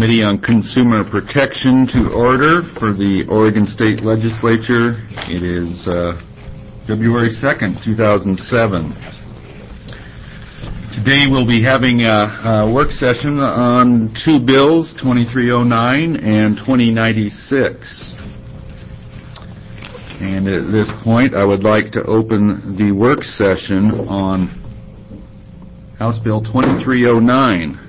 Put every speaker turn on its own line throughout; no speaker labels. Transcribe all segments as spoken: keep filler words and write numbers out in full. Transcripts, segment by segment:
Committee on Consumer Protection to order for the Oregon State Legislature. It is uh, February second, two thousand seven. Today we'll be having a, a work session on two bills, twenty-three oh nine and twenty ninety-six. And at this point, I would like to open the work session on House Bill twenty-three oh nine.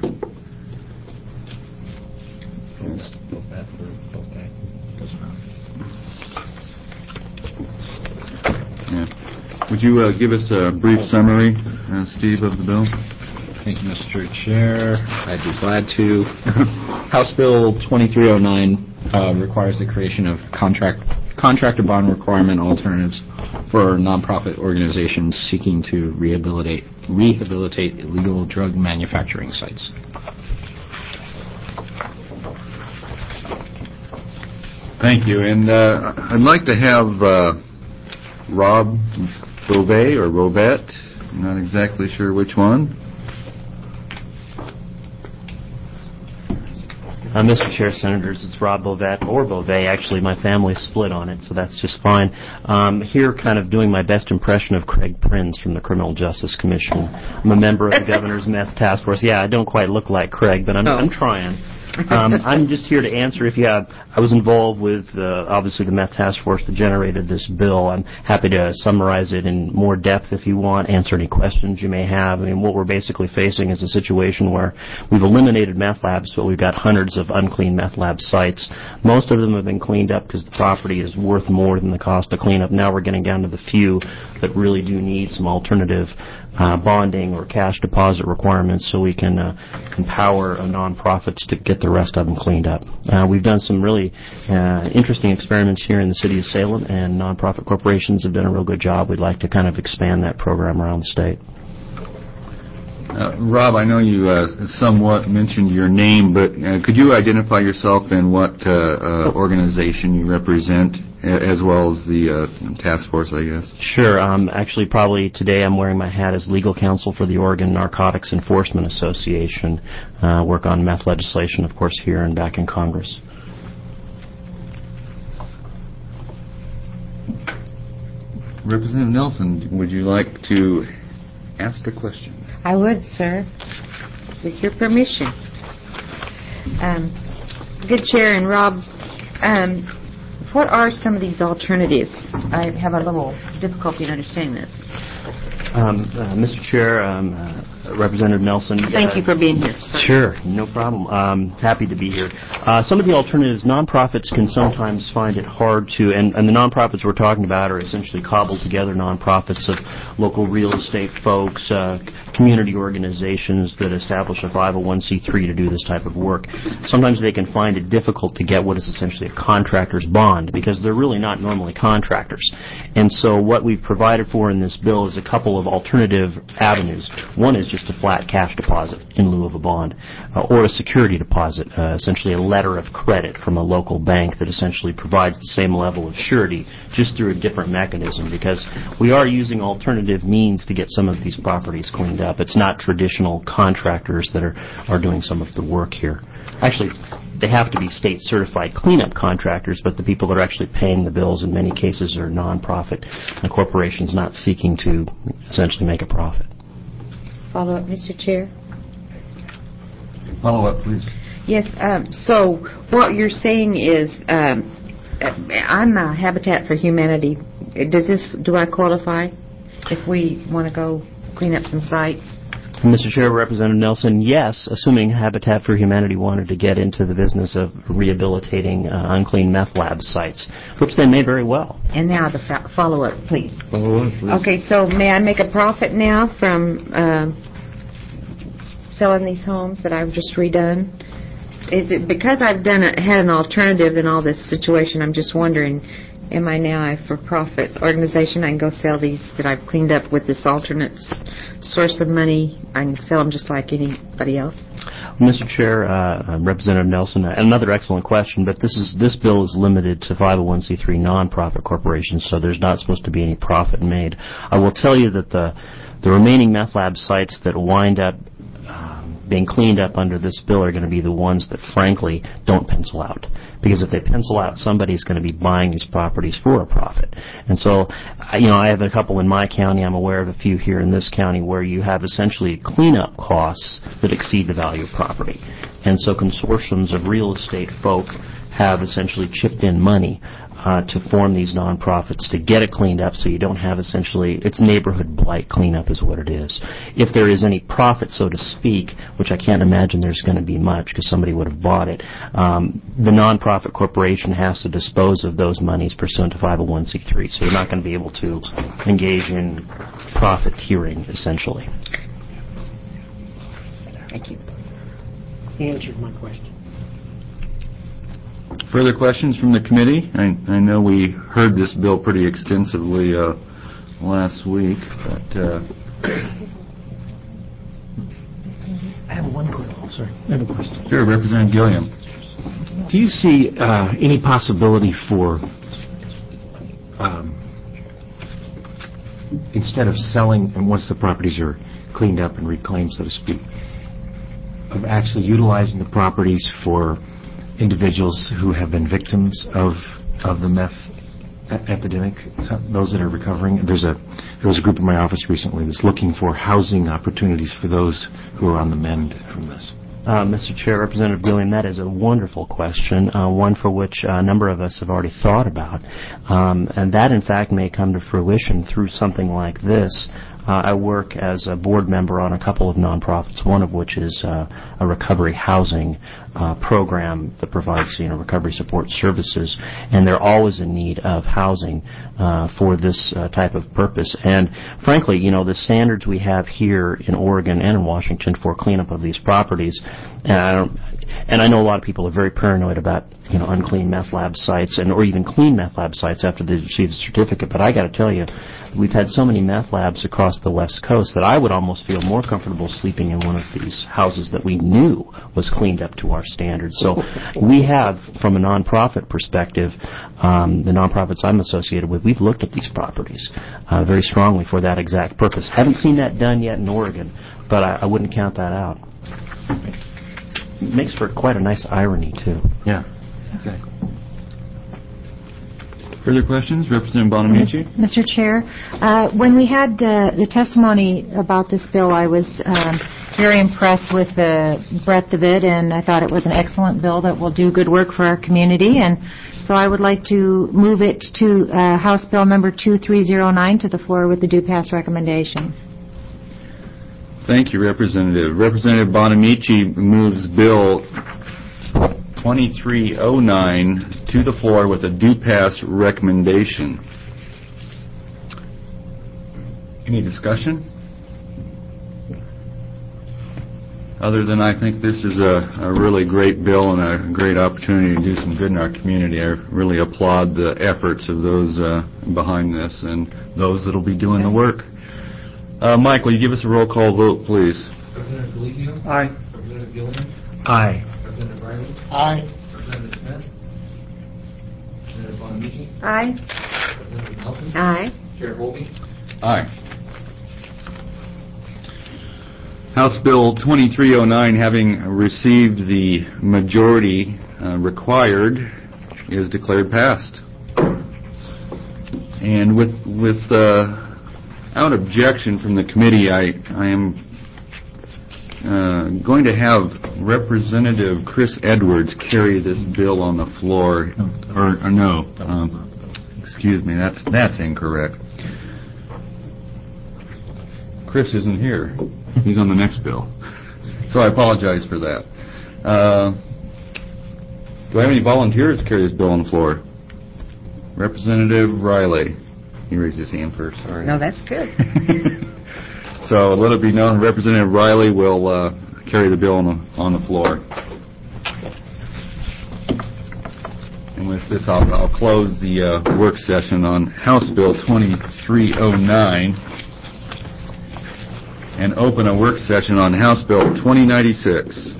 Yeah. Would you uh, give us a brief summary, uh, Steve, of the bill?
Thank you, Mister Chair. I'd be glad to. House Bill twenty-three oh nine uh, requires the creation of contract contractor bond requirement alternatives for nonprofit organizations seeking to rehabilitate rehabilitate illegal drug manufacturing sites.
Thank you. And uh, I'd like to have uh, Rob Beauvais or Robette. I'm not exactly sure which one.
Uh, Mister Chair, Senators, it's Rob Beauvais, or Beauvais. Actually, my family's split on it, so that's just fine. Um, here, kind of doing my best impression of Craig Prinz from the Criminal Justice Commission. I'm a member of the Governor's Meth Task Force. Yeah, I don't quite look like Craig, but I'm,
oh.
I'm trying. um, I'm just here to answer if you have. I was involved with, uh, obviously, the Meth Task Force that generated this bill. I'm happy to summarize it in more depth if you want, answer any questions you may have. I mean, what we're basically facing is a situation where we've eliminated meth labs, but we've got hundreds of unclean meth lab sites. Most of them have been cleaned up because the property is worth more than the cost to clean up. Now we're getting down to the few that really do need some alternative uh, bonding or cash deposit requirements so we can uh, empower uh, nonprofits to get the rest of them cleaned up. Uh, we've done some really uh, interesting experiments here in the city of Salem, and nonprofit corporations have done a real good job. We'd like to kind of expand that program around the state.
Uh, Rob, I know you uh, somewhat mentioned your name, but uh, could you identify yourself and what uh, uh, organization you represent, as well as the uh, task force, I guess?
Sure. Um, actually, probably today I'm wearing my hat as legal counsel for the Oregon Narcotics Enforcement Association. Uh, work on meth legislation, of course, here and back in Congress.
Representative Nelson, would you like to ask a question?
I would, sir, with your permission. Um, good Chair and Rob, um, what are some of these alternatives? I have a little difficulty in understanding this.
Um, uh, Mister Chair, um, uh, Representative Nelson.
Thank
uh,
you for being here. Sorry.
Sure, no problem. Um, happy to be here. Uh, some of the alternatives, nonprofits can sometimes find it hard to, and, and the nonprofits we're talking about are essentially cobbled together nonprofits of local real estate folks, uh, community organizations that establish a five oh one c three to do this type of work. Sometimes they can find it difficult to get what is essentially a contractor's bond because they're really not normally contractors. And so what we've provided for in this bill is a couple of alternative avenues. One is just a flat cash deposit in lieu of a bond, uh, or a security deposit, uh, essentially a letter of credit from a local bank that essentially provides the same level of surety just through a different mechanism, because we are using alternative means to get some of these properties cleaned up. It's not traditional contractors that are, are doing some of the work here. Actually, they have to be state certified cleanup contractors, but the people that are actually paying the bills in many cases are nonprofit and corporations not seeking to essentially make a profit.
Follow up, Mister Chair.
Follow up, please.
Yes, um, so what you're saying is, um, I'm a Habitat for Humanity. Does this, do I qualify if we want to go clean up some sites?
Mister Chair, Representative Nelson, yes, assuming Habitat for Humanity wanted to get into the business of rehabilitating uh, unclean meth lab sites, which they may very well.
And now the fo- follow-up, please.
Follow-up, please.
Okay, so may I make a profit now from uh, selling these homes that I've just redone? Is it because I've done a, had an alternative in all this situation, I'm just wondering, am I now a for-profit organization? I can go sell these that I've cleaned up with this alternate s- source of money. I can sell them just like anybody else.
Mister Chair, uh, Representative Nelson, another excellent question, but this is this bill is limited to five oh one c three nonprofit corporations, so there's not supposed to be any profit made. I will tell you that the the remaining meth lab sites that wind up um, being cleaned up under this bill are going to be the ones that, frankly, don't pencil out. Because if they pencil out, somebody's going to be buying these properties for a profit. And so, you know, I have a couple in my county. I'm aware of a few here in this county where you have essentially cleanup costs that exceed the value of property. And so consortiums of real estate folk have essentially chipped in money uh, to form these nonprofits to get it cleaned up so you don't have essentially, it's neighborhood blight cleanup is what it is. If there is any profit, so to speak, which I can't imagine there's going to be much because somebody would have bought it, um, the nonprofit corporation has to dispose of those monies pursuant to five oh one c three, so you're not going to be able to engage in profiteering, essentially.
Thank you.
He answered my question.
Further questions from the committee? I, I know we heard this bill pretty extensively uh, last week, but... Uh,
I have one quick, oh, sorry, I have a question.
Sure, Representative Gilliam.
Do you see uh, any possibility for, um, instead of selling, and once the properties are cleaned up and reclaimed, so to speak, of actually utilizing the properties for individuals who have been victims of of the meth e- epidemic, those that are recovering? There's a there was a group in my office recently that's looking for housing opportunities for those who are on the mend from this.
Uh, Mister Chair, Representative Gilliam, that is a wonderful question, uh, one for which a number of us have already thought about. Um, and that, in fact, may come to fruition through something like this. Uh, I work as a board member on a couple of nonprofits, one of which is uh, a recovery housing uh, program that provides, you know, recovery support services, and they're always in need of housing uh, for this uh, type of purpose. And frankly, you know, the standards we have here in Oregon and in Washington for cleanup of these properties, and I don't, and I know a lot of people are very paranoid about, you know, unclean meth lab sites and or even clean meth lab sites after they receive the certificate. But I got to tell you, we've had so many meth labs across the West Coast that I would almost feel more comfortable sleeping in one of these houses that we knew was cleaned up to our standards. So we have, from a nonprofit perspective, um, the nonprofits I'm associated with, we've looked at these properties uh, very strongly for that exact purpose. Haven't seen that done yet in Oregon, but I, I wouldn't count that out. It makes for quite a nice irony, too.
Yeah, exactly. Further questions? Representative Bonamici?
Mister Chair, uh, when we had uh, the testimony about this bill, I was um, very impressed with the breadth of it, and I thought it was an excellent bill that will do good work for our community. And so I would like to move it to uh, House Bill number two three zero nine to the floor with the due pass recommendation.
Thank you, Representative. Representative Bonamici moves Bill twenty-three oh nine to the floor with a due pass recommendation. Any discussion? Other than I think this is a, a really great bill and a great opportunity to do some good in our community. I really applaud the efforts of those uh, behind this and those that will be doing the work. Uh, Mike, will you give us a roll call vote, please?
Representative Delizio?
Aye.
Representative Gilliam?
Aye.
Representative Riley?
Aye.
Representative Smith? Representative Bonamici?
Aye.
Representative Nelson?
Aye.
Chair Colby?
Aye. House Bill twenty-three oh nine, having received the majority uh, required, is declared passed. And with with uh, out objection from the committee, I, I am uh, going to have Representative Chris Edwards carry this bill on the floor. Or, or no, um, excuse me, that's that's incorrect. Chris isn't here. He's on the next bill. So I apologize for that. Uh, do I have any volunteers to carry this bill on the floor? Representative Riley. He raised his hand first. Sorry.
No, that's good.
So let it be known, Representative Riley will uh, carry the bill on the, on the floor. And with this, I'll, I'll close the uh, work session on House Bill twenty-three oh nine and open a work session on House Bill twenty ninety-six.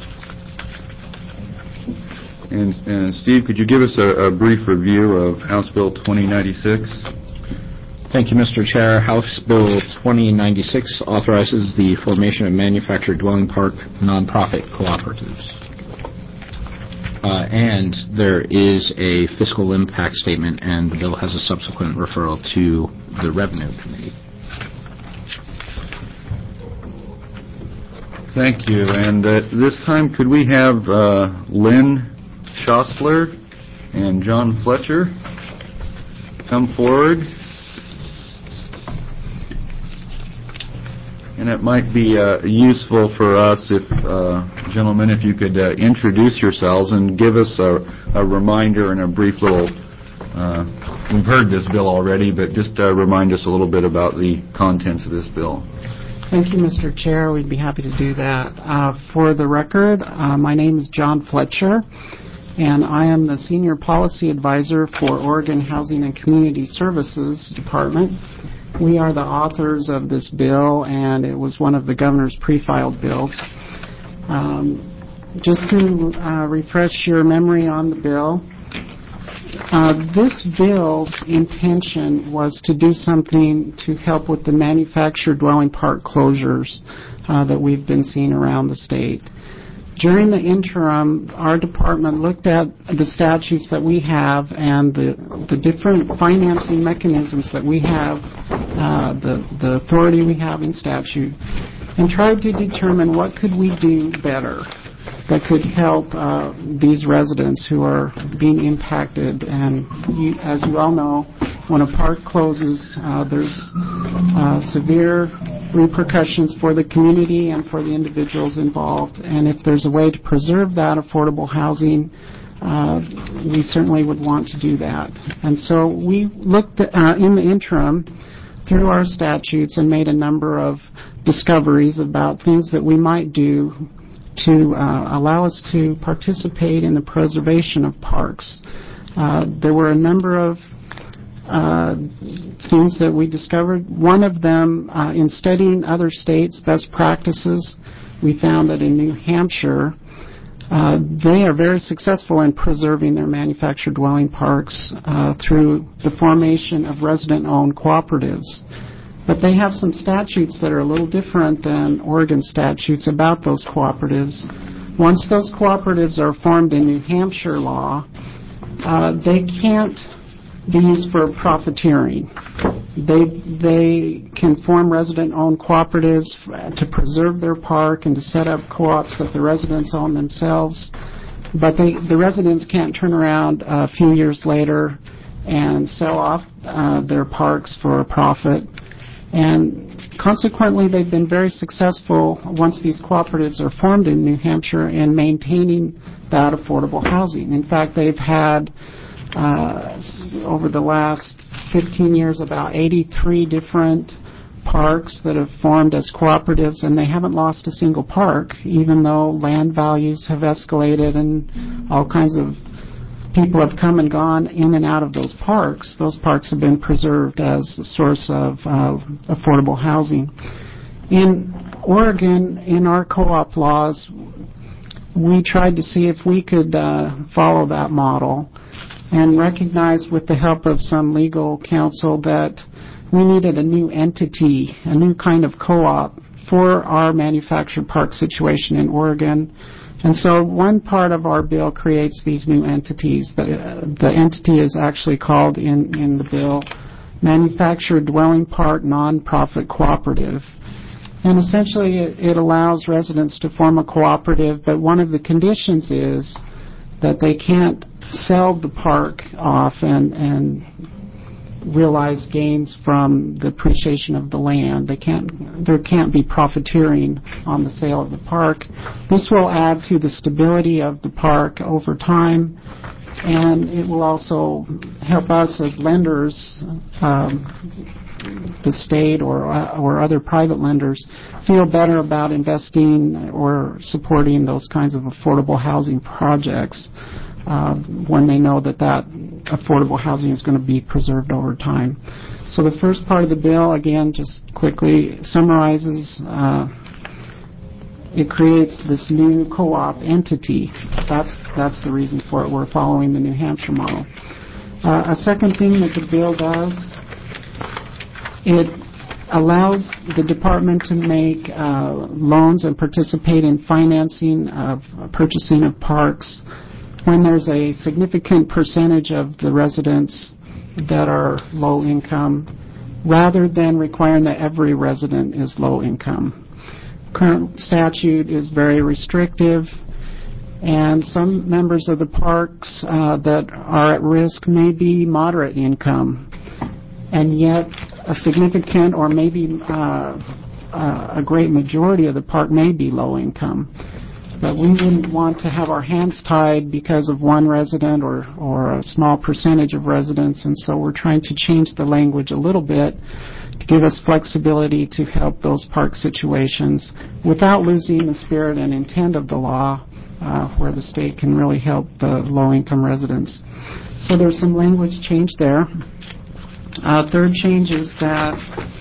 And, and Steve, could you give us a, a brief review of House Bill twenty ninety-six?
Thank you, Mister Chair. House Bill twenty ninety-six authorizes the formation of manufactured dwelling park nonprofit cooperatives. Uh, and there is a fiscal impact statement, and the bill has a subsequent referral to the Revenue Committee.
Thank you. And at this time, could we have uh, Lynn Schossler and John Fletcher come forward? And it might be uh, useful for us, if uh, gentlemen, if you could uh, introduce yourselves and give us a, a reminder and a brief little, uh, we've heard this bill already, but just uh, remind us a little bit about the contents of this bill.
Thank you, Mister Chair. We'd be happy to do that. Uh, for the record, uh, my name is John Fletcher, and I am the Senior Policy Advisor for Oregon Housing and Community Services Department. We are the authors of this bill, and it was one of the governor's pre-filed bills. Um, just to uh, refresh your memory on the bill, uh, this bill's intention was to do something to help with the manufactured dwelling park closures uh, that we've been seeing around the state. During the interim, our department looked at the statutes that we have and the, the different financing mechanisms that we have, uh, the, the authority we have in statute, and tried to determine what could we do better that could help uh, these residents who are being impacted. And you, as you all know, when a park closes, uh, there's uh, severe repercussions for the community and for the individuals involved. And if there's a way to preserve that affordable housing, uh, we certainly would want to do that. And so we looked at, uh, in the interim through our statutes and made a number of discoveries about things that we might do to uh, allow us to participate in the preservation of parks. Uh, there were a number of uh, things that we discovered. One of them, uh, in studying other states' best practices, we found that in New Hampshire, uh, they are very successful in preserving their manufactured dwelling parks uh, through the formation of resident-owned cooperatives. But they have some statutes that are a little different than Oregon statutes about those cooperatives. Once those cooperatives are formed in New Hampshire law, uh, they can't be used for profiteering. They they can form resident-owned cooperatives to preserve their park and to set up co-ops that the residents own themselves, but they, the residents can't turn around a few years later and sell off uh, their parks for a profit. And consequently, they've been very successful once these cooperatives are formed in New Hampshire in maintaining that affordable housing. In fact, they've had, uh, over the last fifteen years, about eighty-three different parks that have formed as cooperatives, and they haven't lost a single park, even though land values have escalated and all kinds of people have come and gone in and out of those parks. Those parks have been preserved as a source of uh, affordable housing. In Oregon, in our co-op laws, we tried to see if we could uh, follow that model and recognized with the help of some legal counsel that we needed a new entity, a new kind of co-op for our manufactured park situation in Oregon. And so one part of our bill creates these new entities. The, uh, the entity is actually called in, in the bill Manufactured Dwelling Park Nonprofit Cooperative. And essentially it, it allows residents to form a cooperative, but one of the conditions is that they can't sell the park off and, and realize gains from the appreciation of the land. They can't, there can't be profiteering on the sale of the park. This will add to the stability of the park over time, and it will also help us as lenders, um, the state or uh, or other private lenders, feel better about investing or supporting those kinds of affordable housing projects uh, when they know that that affordable housing is going to be preserved over time. So the first part of the bill, again, just quickly summarizes, uh, it creates this new co-op entity. That's, that's the reason for it. We're following the New Hampshire model. Uh, a second thing that the bill does It allows the department to make uh, loans and participate in financing of uh, purchasing of parks when there's a significant percentage of the residents that are low income, rather than requiring that every resident is low income. Current statute is very restrictive, and some members of the parks uh, that are at risk may be moderate income, and yet a significant or maybe uh, uh, a great majority of the park may be low income. But we wouldn't want to have our hands tied because of one resident or, or a small percentage of residents, and so we're trying to change the language a little bit to give us flexibility to help those park situations without losing the spirit and intent of the law, uh, where the state can really help the low-income residents. So there's some language change there. Uh, third change is that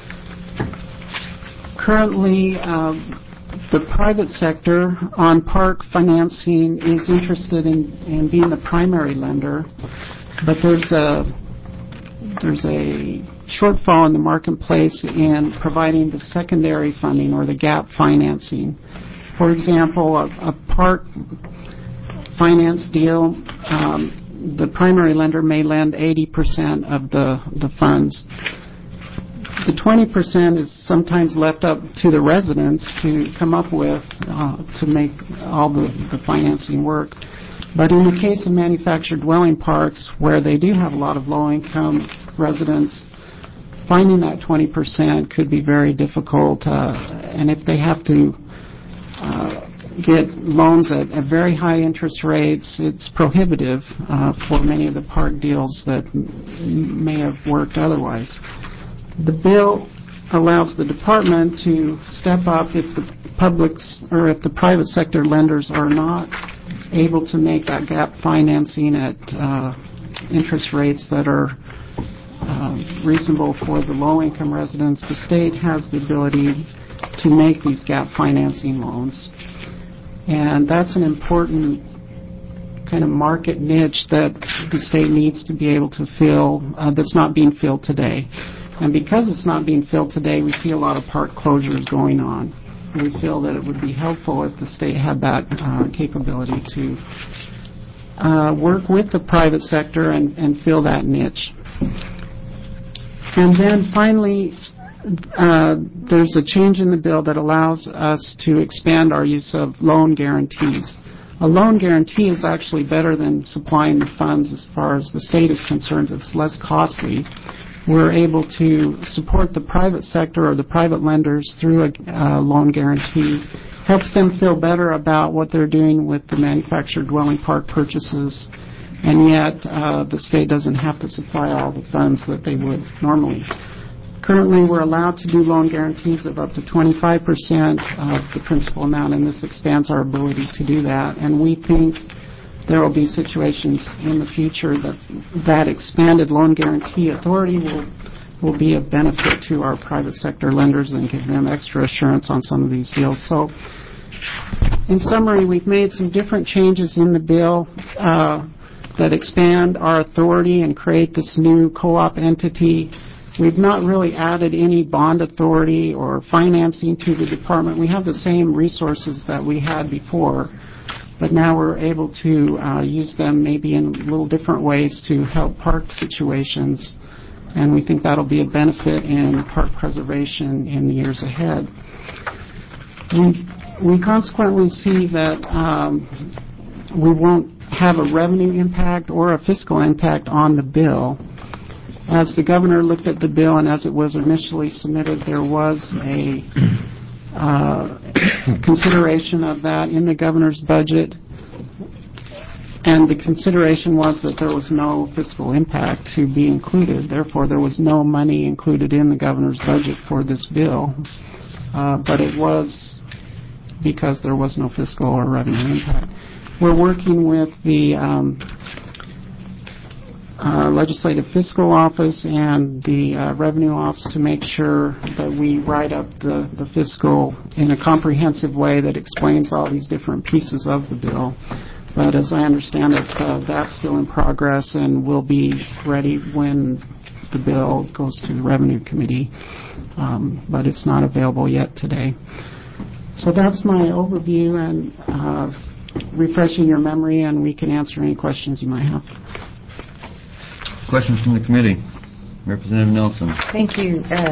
currently uh, the private sector on park financing is interested in, in being the primary lender, but there's a there's a shortfall in the marketplace in providing the secondary funding or the gap financing. For example, a, a park finance deal, um, the primary lender may lend eighty percent of the, the funds. The twenty percent is sometimes left up to the residents to come up with uh, to make all the, the financing work. But in the case of manufactured dwelling parks, where they do have a lot of low-income residents, finding that twenty percent could be very difficult. Uh, and if they have to uh, get loans at, at very high interest rates, it's prohibitive uh, for many of the park deals that m- may have worked otherwise. The bill allows the department to step up if the public's or if the private sector lenders are not able to make that gap financing at uh, interest rates that are uh, reasonable for the low-income residents. The state has the ability to make these gap financing loans. And that's an important kind of market niche that the state needs to be able to fill uh, that's not being filled today. And because it's not being filled today, we see a lot of park closures going on. And we feel that it would be helpful if the state had that uh, capability to uh, work with the private sector and, and fill that niche. And then finally, uh, there's a change in the bill that allows us to expand our use of loan guarantees. A loan guarantee is actually better than supplying the funds as far as the state is concerned. It's less costly. We're able to support the private sector or the private lenders through a uh, loan guarantee, helps them feel better about what they're doing with the manufactured dwelling park purchases, and yet uh, the state doesn't have to supply all the funds that they would normally. Currently, we're allowed to do loan guarantees of up to twenty-five percent of the principal amount, and this expands our ability to do that. And we think there will be situations in the future that that expanded loan guarantee authority will will be of benefit to our private sector lenders and give them extra assurance on some of these deals. So, in summary, we've made some different changes in the bill uh, that expand our authority and create this new co-op entity. We've not really added any bond authority or financing to the department. We have the same resources that we had before, but now we're able to uh, use them maybe in little different ways to help park situations, and we think that'll be a benefit in park preservation in the years ahead. We, we consequently see that um, we won't have a revenue impact or a fiscal impact on the bill. As the governor looked at the bill and as it was initially submitted, there was a uh, consideration of that in the governor's budget, and the consideration was that there was no fiscal impact to be included. Therefore, there was no money included in the governor's budget for this bill, uh, but it was because there was no fiscal or revenue impact. We're working with the um, Uh, Legislative Fiscal Office and the uh, Revenue Office to make sure that we write up the, the fiscal in a comprehensive way that explains all these different pieces of the bill. But as I understand it, uh, that's still in progress and will be ready when the bill goes to the Revenue Committee, um, but it's not available yet today. So that's my overview and uh, refreshing your memory, and we can answer any questions you might have.
Questions from the committee? Representative Nelson.
Thank you, uh,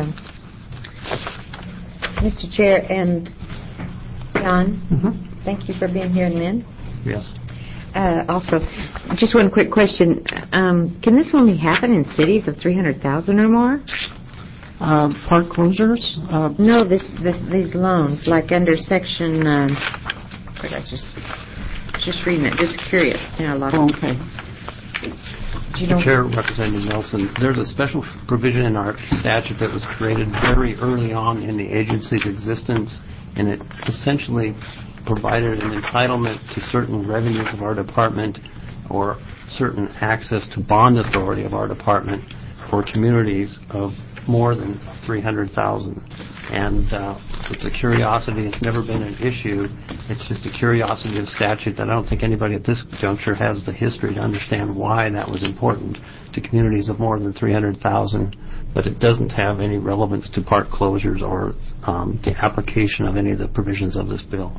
Mister Chair and John.
Mm-hmm.
Thank you for being here, and Lynn.
Yes.
Uh, also, just one quick question. Um, can this only happen in cities of three hundred thousand or more?
Uh, park closures? Uh,
No, this, this these loans, like under section, um, what I just just reading it, just curious. You know, a lot of,
okay.
do you know?
Chair, Representative Nelson, there's a special provision in our statute that was created very early on in the agency's existence, and it essentially provided an entitlement to certain revenues of our department or certain access to bond authority of our department for communities of more than three hundred thousand. And uh, it's a curiosity. It's never been an issue. It's just a curiosity of statute that I don't think anybody at this juncture has the history to understand why that was important to communities of more than three hundred thousand. But it doesn't have any relevance to park closures or um, the application of any of the provisions of this bill.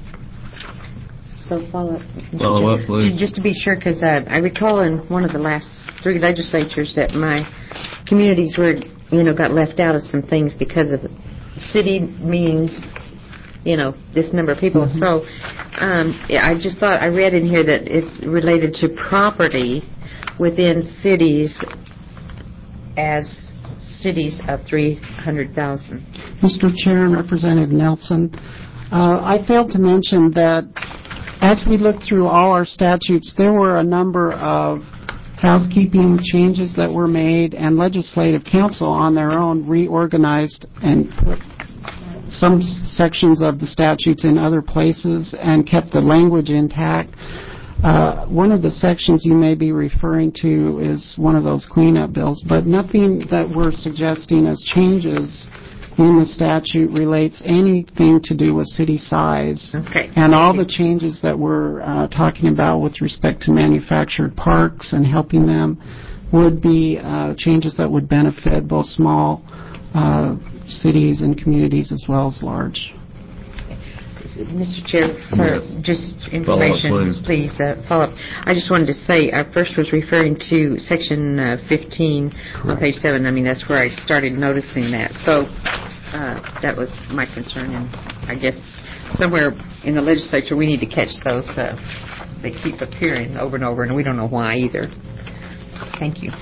So follow up. Mister
Follow up,
Chair.
please.
Just to be sure, because uh, I recall in one of the last three legislatures that my communities were, you know, got left out of some things because of city means, you know, this number of people.
Mm-hmm.
So um, yeah, I just thought I read in here that it's related to property within cities as cities of three hundred thousand.
Mister Chair and Representative Nelson, uh, I failed to mention that as we looked through all our statutes, there were a number of housekeeping changes that were made, and Legislative Council on their own reorganized and put some sections of the statutes in other places and kept the language intact. Uh, one of the sections you may be referring to is one of those cleanup bills, but nothing that we're suggesting as changes in the statute relates anything to do with city size.
Okay.
And all the changes that we're uh, talking about with respect to manufactured parks and helping them would be uh, changes that would benefit both small uh, cities and communities as well as large.
Mister Chair, for
Yes.
just
Follow up,
information,
please.
please uh, follow up. I just wanted to say, I first was referring to section uh, fifteen on page seven. I mean, that's where I started noticing that. So uh, that was my concern, and I guess somewhere in the legislature we need to catch those. Uh, they keep appearing over and over, and we don't know why either. Thank you.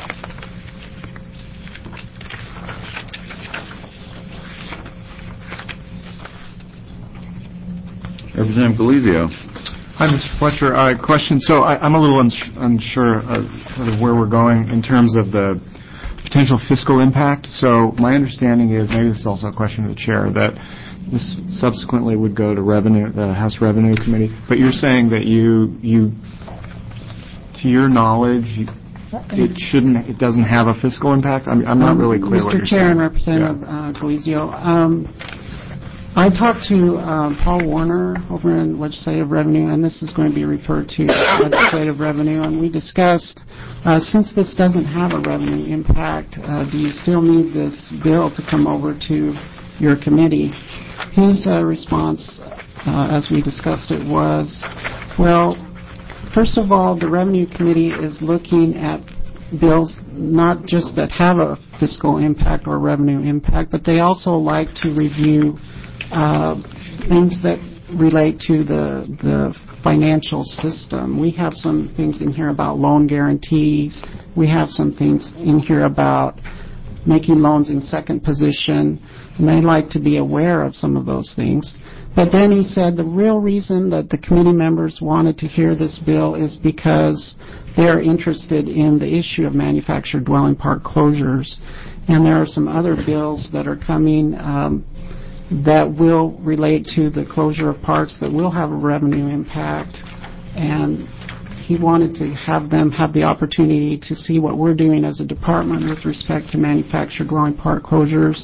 Representative Galizio.
Hi, Mister Fletcher. Uh, question. So I, I'm a little uns- unsure of sort of where we're going in terms of the potential fiscal impact. So my understanding is, maybe this is also a question to the chair, that this subsequently would go to revenue, the House Revenue Committee. But you're saying that you, you, to your knowledge, you, it shouldn't, it doesn't have a fiscal impact. I'm, I'm not really clear what you're
Mister Chair
saying.
and Representative
Yeah.
uh, Galizio, um, I talked to uh, Paul Warner over in Legislative Revenue, and this is going to be referred to Legislative Revenue, and we discussed, uh, since this doesn't have a revenue impact, uh, do you still need this bill to come over to your committee? His uh, response, uh, as we discussed it, was, well, first of all, the Revenue Committee is looking at bills not just that have a fiscal impact or revenue impact, but they also like to review Uh, things that relate to the the financial system. We have some things in here about loan guarantees. We have some things in here about making loans in second position, and they like to be aware of some of those things. But then he said the real reason that the committee members wanted to hear this bill is because they're interested in the issue of manufactured dwelling park closures. And there are some other bills that are coming um, that will relate to the closure of parks that will have a revenue impact, and he wanted to have them have the opportunity to see what we're doing as a department with respect to manufactured dwelling park closures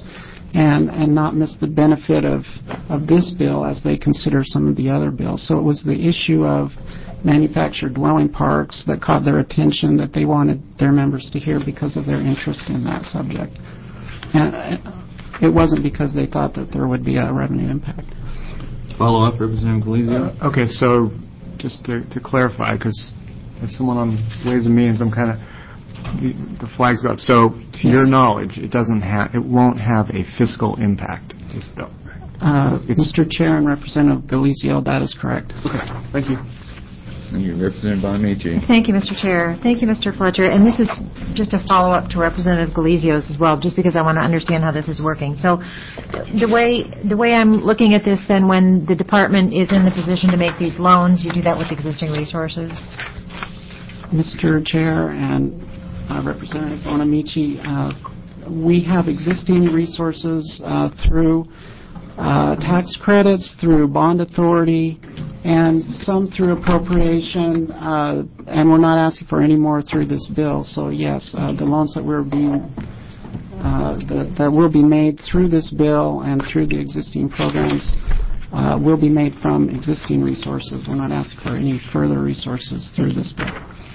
and, and not miss the benefit of, of this bill as they consider some of the other bills. So it was the issue of manufactured dwelling parks that caught their attention that they wanted their members to hear because of their interest in that subject. And it wasn't because they thought that there would be a revenue impact.
Follow up, Representative Galizio?
Uh, okay, so just to, to clarify, because as someone on Ways and Means, I'm kind of the, the flags go up. So, to
yes.
your knowledge, it doesn't have, it won't have a fiscal impact. This bill.
Uh, Mister Chair and Representative Galizio, that is correct.
Okay, thank you.
Thank you, Representative Bonamici.
Thank you, Mister Chair. Thank you, Mister Fletcher. And this is just a follow-up to Representative Galizio's as well, just because I want to understand how this is working. So the way the way I'm looking at this, then, when the department is in the position to make these loans, you do that with existing resources?
Mister Chair and uh, Representative Bonamici, uh, we have existing resources uh, through uh, tax credits, through bond authority, and some through appropriation, uh, and we're not asking for any more through this bill. So yes, uh, the loans that we're being uh, that, that will be made through this bill and through the existing programs uh, will be made from existing resources. We're not asking for any further resources through this bill.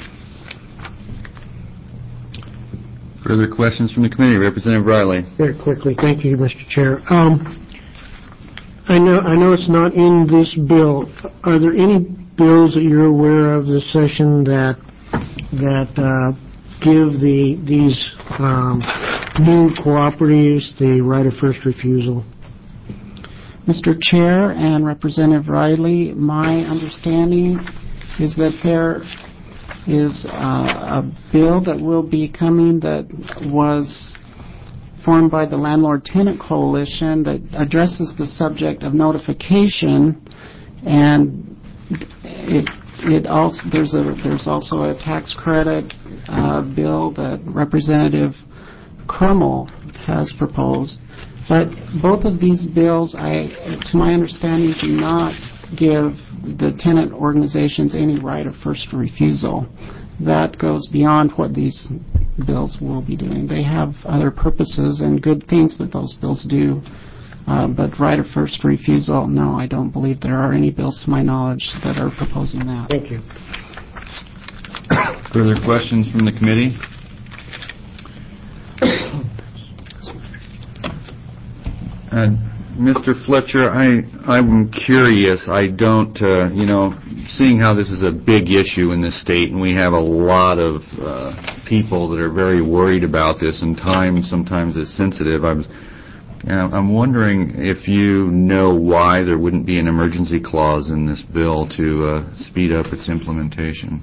Further questions from the committee? Representative Riley.
Very quickly, thank you, Mister Chair. Um, I know I know it's not in this bill. Are there any bills that you're aware of this session that that uh, give the these um, new cooperatives the right of first refusal?
Mister Chair and Representative Riley, my understanding is that there is uh, a bill that will be coming that was formed by the Landlord-Tenant Coalition that addresses the subject of notification, and it it also there's a there's also a tax credit uh, bill that Representative Crummell has proposed. But both of these bills, I, to my understanding, do not give the tenant organizations any right of first refusal. That goes beyond what these bills will be doing. They have other purposes and good things that those bills do. Uh, but right of first refusal, no, I don't believe there are any bills to my knowledge that are proposing that.
Thank you.
Further questions from the committee? Uh, Mister Fletcher, I, I'm curious. I don't, uh, you know, seeing how this is a big issue in this state, and we have a lot of uh, people that are very worried about this, and time sometimes is sensitive. I was, uh, I'm wondering if you know why there wouldn't be an emergency clause in this bill to uh, speed up its implementation.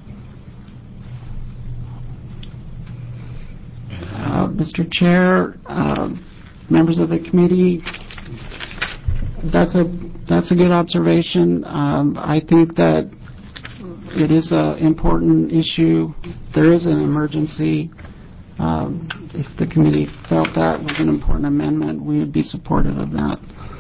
Uh, Mister Chair, uh, members of the committee, that's a that's a good observation. Um, I think that it is an important issue. There is an emergency. Um, if the committee felt that was an important amendment, we would be supportive of that.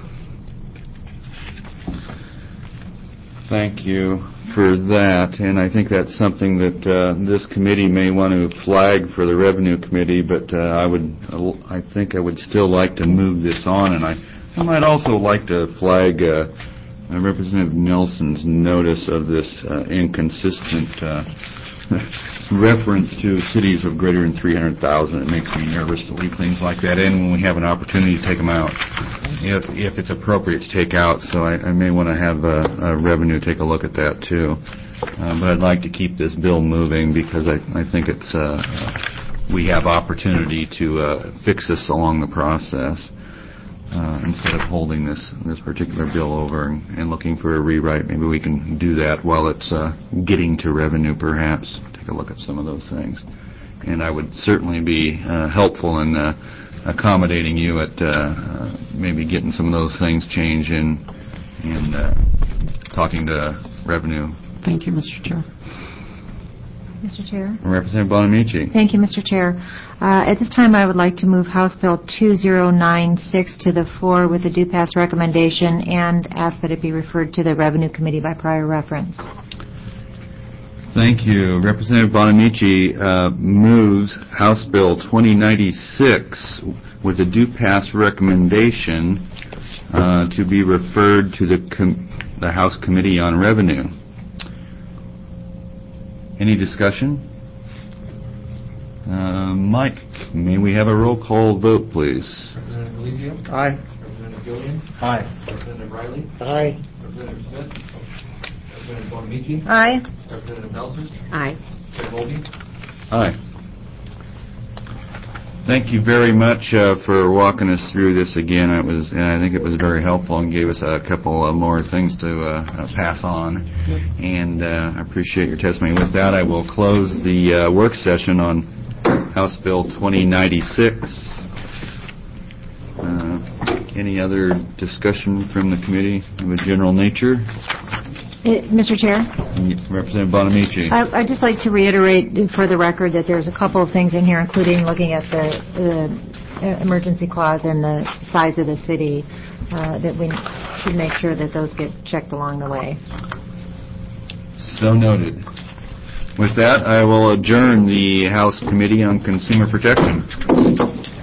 Thank you for that, and I think that's something that uh, this committee may want to flag for the Revenue Committee, but uh, I would, I think I would still like to move this on, and I, I might also like to flag uh, uh, Representative Nelson's notice of this uh, inconsistent uh, reference to cities of greater than three hundred thousand. It makes me nervous to leave things like that in when we have an opportunity to take them out, if if it's appropriate to take out. So I, I may want to have uh, uh, Revenue take a look at that too. Uh, but I'd like to keep this bill moving because I, I think it's uh, uh, we have opportunity to uh, fix this along the process uh, instead of holding this this particular bill over and, and looking for a rewrite. Maybe we can do that while it's uh, getting to Revenue, perhaps. Take a look at some of those things. And I would certainly be uh, helpful in uh, accommodating you at uh, uh, maybe getting some of those things changed in and uh, talking to Revenue.
Thank you, Mister Chair.
Mister Chair.
Representative Bonamici.
Thank you, Mister Chair. Uh, at this time, I would like to move House Bill two zero nine six to the floor with a due pass recommendation and ask that it be referred to the Revenue Committee by prior reference.
Thank you. Representative Bonamici uh, moves House Bill twenty ninety-six with a due pass recommendation uh, to be referred to the, com- the House Committee on Revenue. Any discussion? Uh, Mike, may we have a roll call vote, please?
Representative Delizio?
Aye.
Representative Gillian?
Aye.
Representative Riley?
Aye.
Representative Smith? Representative Bonamici?
Aye.
Representative Nelson?
Aye.
Chair Colby?
Aye. Thank you very much uh, for walking us through this again. It was, and I think it was very helpful and gave us a couple uh, more things to uh, uh, pass on. And uh, I appreciate your testimony. With that, I will close the uh, work session on House Bill twenty ninety-six. Uh, any other discussion from the committee of a general nature?
Uh, Mister Chair?
Representative Bonamici.
I- I'd just like to reiterate for the record that there's a couple of things in here, including looking at the the uh, emergency clause and the size of the city, uh, that we should make sure that those get checked along the way.
So noted. With that, I will adjourn the House Committee on Consumer Protection.